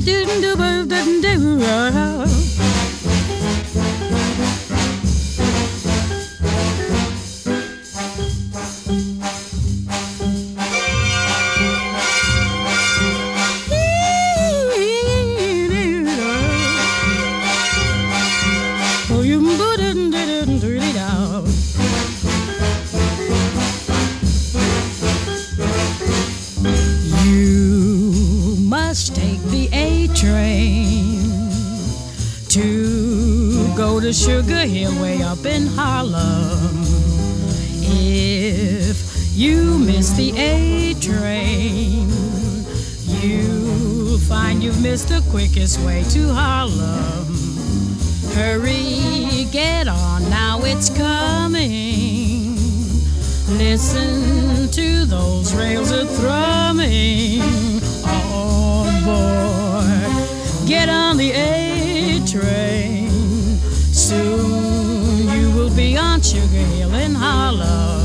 You must take the A train to go to Sugar Hill way up in Harlem. If you miss the A train, you'll find you've missed the quickest way to Harlem. Hurry, get on, now it's coming. Listen to those rails a thrumming. On board, get on the A train. Soon you will be on Sugar Hill in Harlem.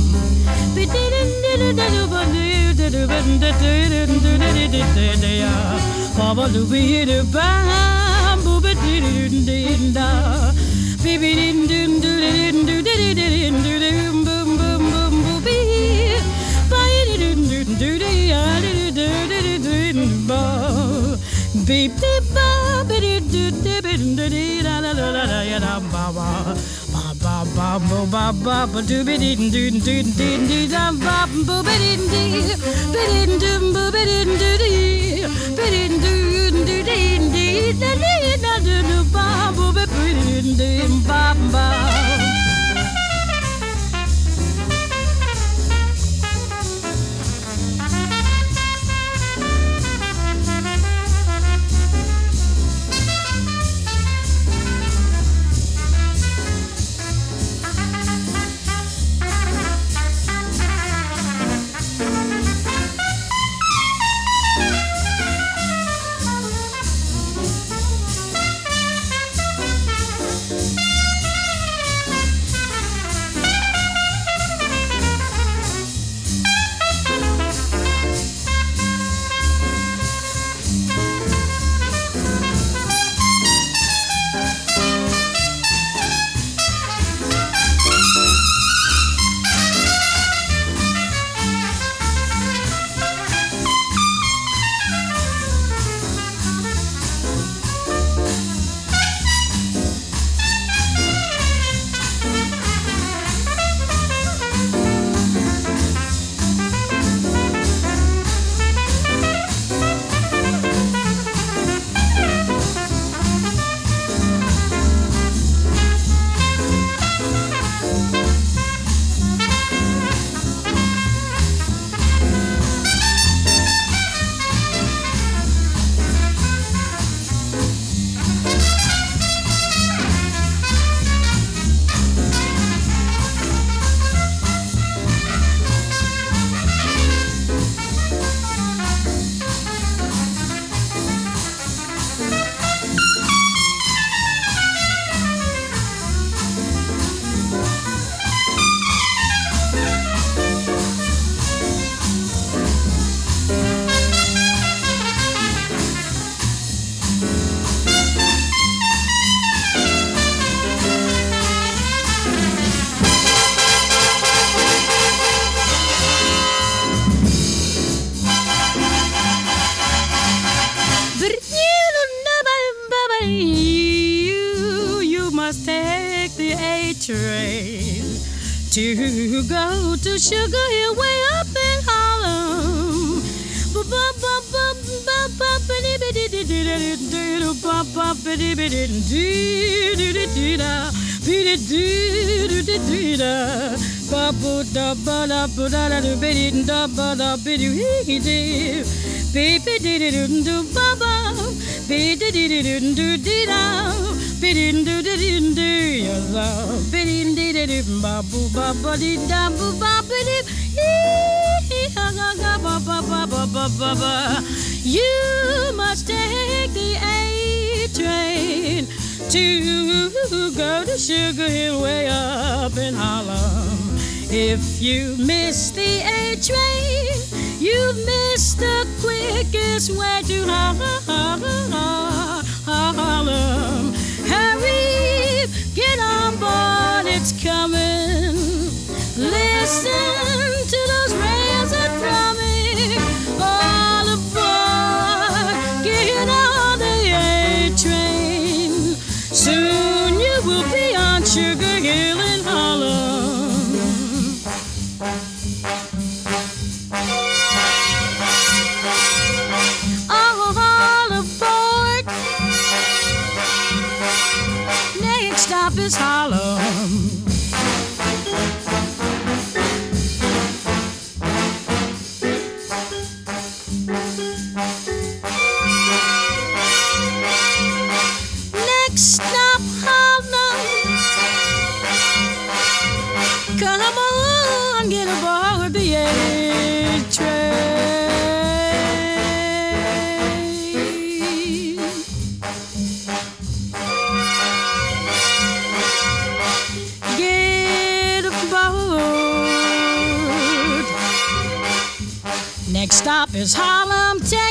Beep beep ba ba dee doo dee dee dee da da da da da da ba ba ba ba ba ba ba ba doo be dee doo doo dee dee da ba ba ba dee dee ba dee doo ba ba dee doo dee ba dee doo doo dee dee da dee da doo ba ba ba dee dee ba ba. You must take the A train to go to Sugar Hill way up in Harlem. You must take the A train to go to Sugar Hill way up in Harlem. If you miss the A train, You've missed the quickest way to Harlem. Hurry, get on board, it's coming. Listen to those rails are drumming. All aboard, get on the A train. Soon you will be on Sugar Hill in Harlem. All aboard. Next stop is Harlem. Next stop Harlem. Come on, get aboard the A train. Get aboard. Next stop is Harlem Town.